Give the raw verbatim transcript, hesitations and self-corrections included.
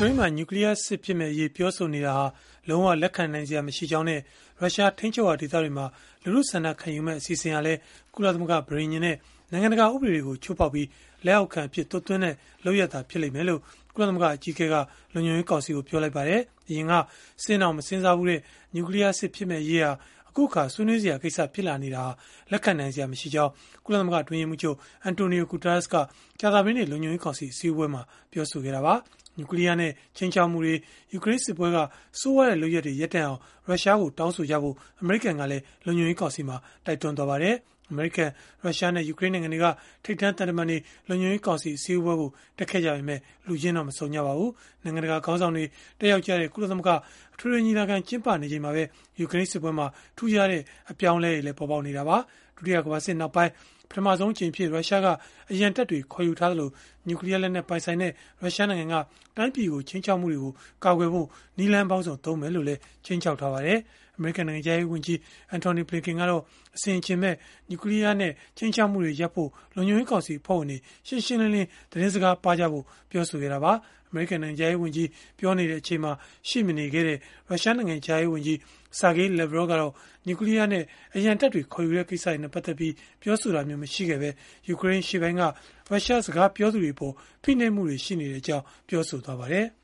ကရိန်းမှာနျူကလ িয়ার စစ်ဖြစ်မဲ့အရေးပြောဆိုနေတာဟာလုံးဝလက်ခံနိုင်စရာမရှိကြောင်းနဲ့ရုရှားထိန်းချုပ်ရာဒေသတွေမှာလူထုဆန္ဒခံယူမဲ့အစီအစဉ်ဟာလည်းကုလသမဂ္ဂဗြိဉ္ဉ်နဲ့နိုင်ငံတကာဥပဒေတွေကိုချိုးဖောက်ပြီးလက်အောက်ခံအဖြစ်သွတ်သွင်းတဲ့လုပ်ရတာဖြစ်လိမ့်မယ်လို့ကုလသမဂ္ဂအကြီးအကဲကလုံခြုံရေးကောင်စီကိုပြောလိုက်ပါတယ်။အရင်ကစဉ်းအောင်မစဉ်းစားဘူးတဲ့နျူကလ িয়ার စစ်ဖြစ်မဲ့အရေးဟာအခုအခါဆွေးနွေးစရာကိစ္စဖြစ်လာနေတာလက်ခံနိုင်စရာမရှိကြောင်းကုလသမဂ္ဂအတွင်းရေးမှူးချုပ်အန်တိုနီယိုဂူတာရက်စ်ကကြာသပတေးနေ့လုံခြုံရေးကောင်စီအစည်းအဝေးမှာပြောဆိုခဲ့တာပါ။နျူကလ িয়ার နဲ့ချင်းချောက်မှုတွေယူကရိန်းစစ်ပွဲကစိုးရတဲ့လုပ်ရက်တွေရပ်တန့်အောင်ရုရှားကိုတောင်းဆိုကြဖို့အမေရိကန်ကလည်းလုံခြုံရေးကောင်စီမှာတိုက်တွန်းသွားပါတယ်။အမေရိကန်ရုရှားနဲ့ယူကရိန်းနိုင်ငံတွေကထိပ်တန်းတန်တမန်တွေလုံခြုံရေးကောင်စီအစည်းအဝေးကိုတက်ခဲ့ကြပေမဲ့လူချင်းတော့မစုံကြပါဘူး။နိုင်ငံတကာခေါင်းဆောင်တွေတက်ရောက်ကြတဲ့ကုလသမဂ္ဂအထွေထွေညီလာခံကျင်းပနေချိန်မှာပဲယူကရိန်းစစ်ပွဲမှာထူးခြားတဲ့အပြောင်းအလဲတွေလည်းပေါ်ပေါက်နေတာပါ။ဒုတိယကမ္ဘာစစ်နောက်ပိုင်းပထမဆုံးအကြိမ်ဖြစ်ရုရှားကအရန်တပ်တွေခေါ်ယူထားသလိုနျူကလ িয়ার လက်နက်ပိုင်ဆိုင်တဲ့ရုရှားနိုင်ငံကတိုင်းပြည်ကိုချင်းချောက်မှုတွေကိုကာကွယ်ဖို့နီလန်ပေါင်းစုံသုံးမယ်လို့လည်းချင်းချောက်ထားပါတယ်။အမေရိကန်နိုင်ငံသားရေးဝန်ကြီးအန်တိုနီဘလင်ကင်ကတော့အစဉ်အချင်းမဲ့နျူကလ িয়ার နဲ့ချင်းချောက်မှုတွေရပ်ဖို့လုံခြုံရေးကောင်စီအဖွဲ့ဝင်တွေရှင်းရှင်းလင်းလင်းသတင်းစကားပါကြဖို့ပြောဆိုခဲ့တာပါ။အမေရိကန်နိုင်ငံသားရေးဝန်ကြီးပြောနေတဲ့အချိန်မှာရှိမနေခဲ့တဲ့ရုရှားနိုင်ငံသားရေးဝန်ကြီးဆာဂေးလက်ဗရော့ကတော့နျူကလ িয়ার နဲ့အရန်တပ်တွေခေါ်ယူတဲ့ကိစ္စတွေနဲ့ပတ်သက်ပြီးပြောဆိုတာမျိုးမရှိခဲ့ပဲယူကရိန်းရှေ့ပိုင်းကရုရှားစကားပြောသူတွေပေါ်ဖိနှိပ်မှုတွေရှိနေတဲ့အကြောင်းပြောဆိုသွားပါတယ်။